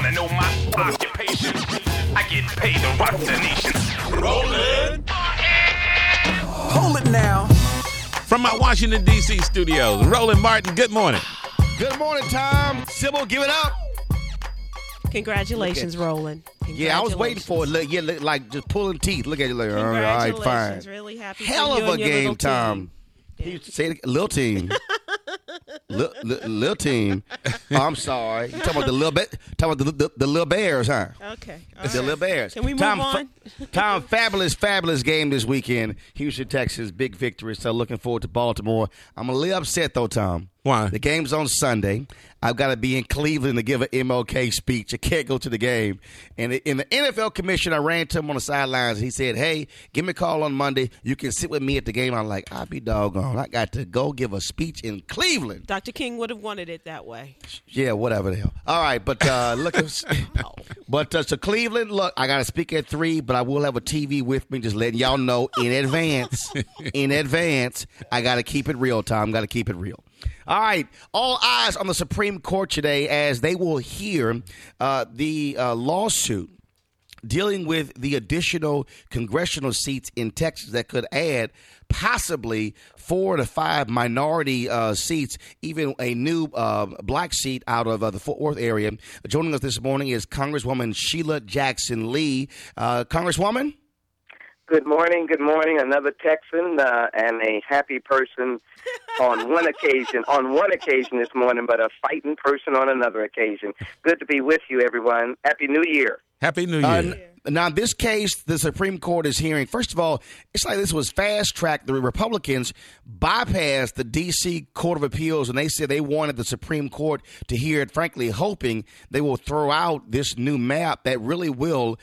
wanna know my occupation? I get paid to rock the nation. Rollin'. Hold it now. From my Washington, D.C. studios, Roland Martin, good morning. Good morning, Tom. Sybil, give it up. Congratulations, Roland. Yeah, I was waiting for it. Look, like just pulling teeth. Look at you, like, all right, fine. Really happy. Hell for you of a and your game, little Tom. team. Say it, little team. Little team. Oh, I'm sorry. You talking about the little talking about the little Bears, huh? Okay. The little Bears. Can we move on? Tom, fabulous game this weekend. Houston, Texas, big victory. So looking forward to Baltimore. I'm a little upset though, Tom. Why? The game's on Sunday. I've got to be in Cleveland to give an MLK speech. I can't go to the game. And in the NFL commission, I ran to him on the sidelines. He said, hey, give me a call on Monday. You can sit with me at the game. I'm like, I'll be doggone. I got to go give a speech in Cleveland. Dr. King would have wanted it that way. Yeah, whatever the hell. All right, but look, so Cleveland, look, I got to speak at 3, but I will have a TV with me, just letting y'all know in advance. I got to keep it real, Tom. Got to keep it real. All right, all eyes on the Supreme Court today as they will hear the lawsuit dealing with the additional congressional seats in Texas that could add possibly 4 to 5 minority seats, even a new black seat out of the Fort Worth area. Joining us this morning is Congresswoman Sheila Jackson Lee. Congresswoman? Good morning. Another Texan and a happy person on one occasion this morning, but a fighting person on another occasion. Good to be with you, everyone. Happy New Year. Happy New Year. Now, in this case, the Supreme Court is hearing, first of all, it's like this was fast-tracked. The Republicans bypassed the D.C. Court of Appeals, and they said they wanted the Supreme Court to hear it, frankly, hoping they will throw out this new map that really will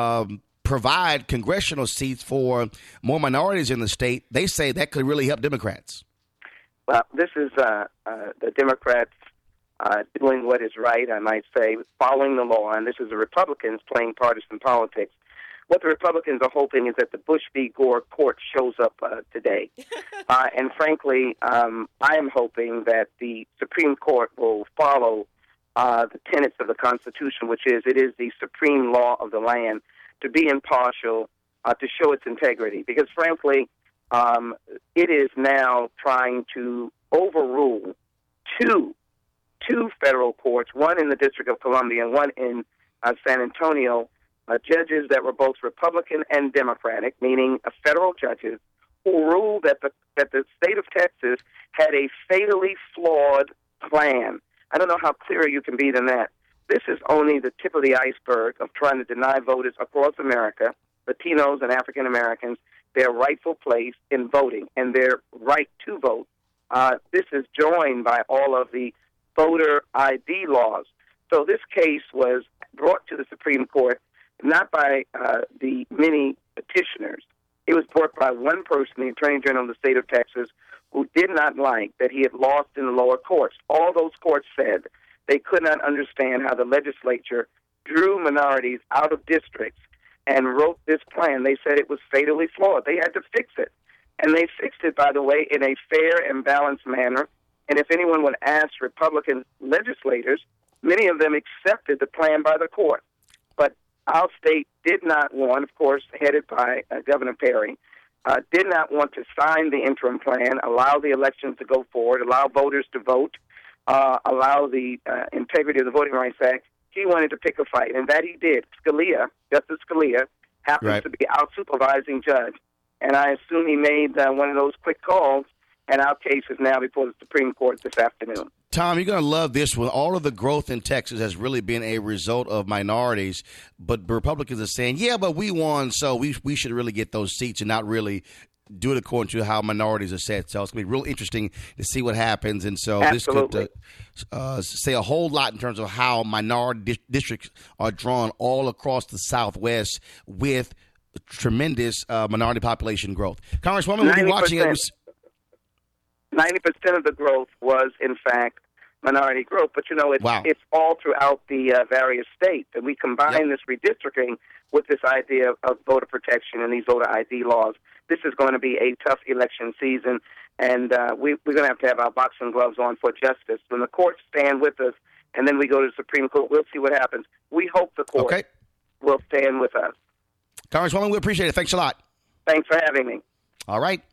provide congressional seats for more minorities in the state. They say that could really help Democrats. Well, this is the Democrats doing what is right, I might say, following the law, and this is the Republicans playing partisan politics. What the Republicans are hoping is that the Bush v. Gore court shows up today. And frankly, I am hoping that the Supreme Court will follow the tenets of the Constitution, which is it is the supreme law of the land, to be impartial, to show its integrity. Because, frankly, it is now trying to overrule two federal courts, one in the District of Columbia and one in San Antonio, judges that were both Republican and Democratic, meaning federal judges, who ruled that the state of Texas had a fatally flawed plan. I don't know how clearer you can be than that. This is only the tip of the iceberg of trying to deny voters across America, Latinos and African Americans, their rightful place in voting and their right to vote. This is joined by all of the voter ID laws. So this case was brought to the Supreme Court not by the many petitioners. It was brought by one person, the Attorney General of the state of Texas, who did not like that he had lost in the lower courts. All those courts said they could not understand how the legislature drew minorities out of districts and wrote this plan. They said it was fatally flawed. They had to fix it. And they fixed it, by the way, in a fair and balanced manner. And if anyone would ask Republican legislators, many of them accepted the plan by the court. But our state did not want, of course, headed by Governor Perry, did not want to sign the interim plan, allow the elections to go forward, allow voters to vote, allow the integrity of the Voting Rights Act. He wanted to pick a fight, and that he did. Justice Scalia, happens to be our supervising judge. And I assume he made one of those quick calls, and our case is now before the Supreme Court this afternoon. Tom, you're going to love this one. All of the growth in Texas has really been a result of minorities, but Republicans are saying, yeah, but we won, so we should really get those seats and not really do it according to how minorities are set. So it's going to be real interesting to see what happens. And so Absolutely. This could say a whole lot in terms of how minority districts are drawn all across the Southwest with tremendous minority population growth. Congresswoman, we'll be watching it. 90% of the growth was, in fact, minority growth. But, it's all throughout the various states. And we combine this redistricting with this idea of voter protection and these voter ID laws. This is going to be a tough election season, and we're going to have our boxing gloves on for justice. When the courts stand with us and then we go to the Supreme Court. We'll see what happens. We hope the court will stand with us. Congresswoman, we appreciate it. Thanks a lot. Thanks for having me. All right.